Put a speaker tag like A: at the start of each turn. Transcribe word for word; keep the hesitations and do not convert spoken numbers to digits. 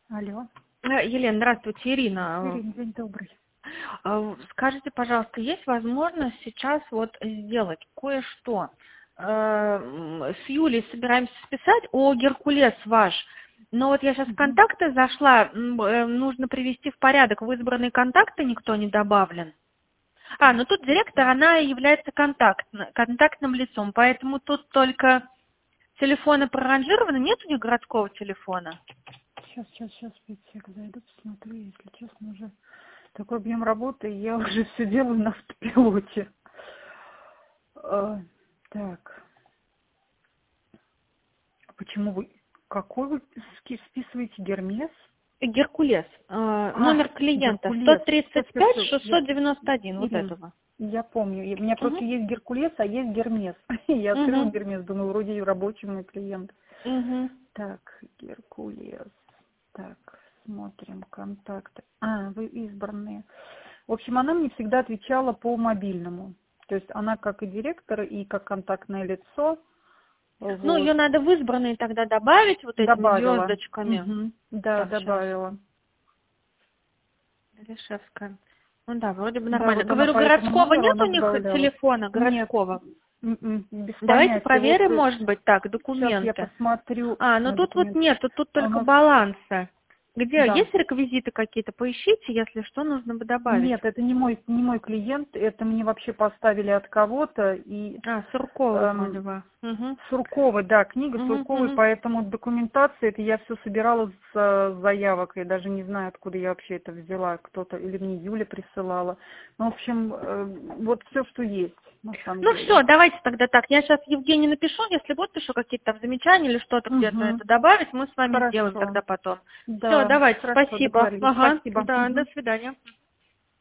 A: Алло.
B: Э, Елена, здравствуйте, Ирина.
A: Ирина, день добрый.
B: Э, Скажите, пожалуйста, есть возможность сейчас вот сделать кое-что? Э, м, С Юлей собираемся списать о Геркулес ваш. Но вот я сейчас в
A: Мгм.
B: контакты зашла, м, э, нужно привести в порядок. В избранные контакты никто не добавлен. А, ну тут директор, она является контактно- контактным лицом, поэтому тут только телефоны проранжированы, нет у них городского телефона?
A: Сейчас, сейчас, сейчас, спецсек зайду, посмотрю, если честно, уже такой объем работы, и я уже все делаю на автопилоте. А, так, почему вы, какой вы ски- списываете Гермес?
B: Геркулес. Э,
A: А,
B: Номер клиента
A: Геркулес. Все,
B: сто тридцать
A: все,
B: пять
A: все. Я,
B: шестьсот девяносто один, вот
A: Ирин,
B: этого.
A: я помню. И у меня просто
B: Угу.
A: есть Геркулес, а есть Гермес. Я открыла
B: Угу.
A: Гермес, думаю, вроде и рабочий мой клиент.
B: Угу.
A: Так, Геркулес. Так, смотрим контакты. А, вы избранные. В общем, она мне всегда отвечала по мобильному. То есть она как и директор, и как контактное лицо.
B: Ну, ее
A: Вот.
B: надо в избранные тогда добавить вот этими
A: Добавила.
B: звездочками.
A: Мгм. Да,
B: Так, сейчас.
A: добавила.
B: Решевская. Ну да, вроде бы
A: Да,
B: нормально.
A: вот она
B: Говорю,
A: по этому
B: городского
A: номеру
B: нет
A: она
B: у них
A: добавляла.
B: телефона
A: Нет,
B: городского?
A: м-м, без
B: Давайте
A: понятия. Вот
B: проверим, может быть, так,
A: сейчас я
B: документы.
A: посмотрю
B: А, ну
A: на
B: тут вот
A: документ.
B: нет, тут, тут
A: А у
B: только
A: нас,
B: балансы. Где?
A: да.
B: Есть реквизиты какие-то? Поищите, если что, нужно бы добавить.
A: Нет, это не мой, не мой клиент, это мне вообще поставили от кого-то, и
B: А, Суркова вроде
A: эм,
B: бы. Угу.
A: Сурковой, да, книга
B: Угу,
A: Сурковой,
B: угу.
A: поэтому документация, это я все собирала с э, заявок, я даже не знаю, откуда я вообще это взяла, кто-то, или мне Юля присылала. Ну, в общем, э, вот все, что есть, на самом
B: Ну
A: деле.
B: все, давайте тогда так. Я сейчас Евгению напишу, если будет еще какие-то там замечания или что-то где-то
A: Угу.
B: это добавить, мы с вами сделаем
A: Хорошо.
B: тогда потом. Все,
A: Да,
B: давайте,
A: хорошо,
B: спасибо.
A: договорились.
B: Ага,
A: Спасибо.
B: да, до
A: Мгм.
B: свидания.